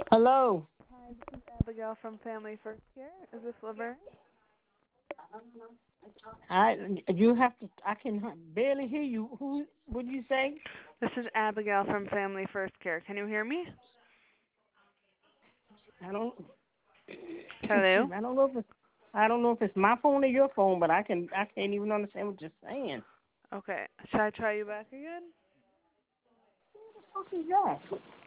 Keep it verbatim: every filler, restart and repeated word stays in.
Hello. Hi, this is Abigail from Family First Care. Is this Laverne? I you have to. I can barely hear you. Who would you say? This is Abigail from Family First Care. Can you hear me? I don't. Hello? I don't know if it's. I don't know if it's my phone or your phone, but I can. I can't even understand what you're saying. Okay. Should I try you back again? What the fuck is that?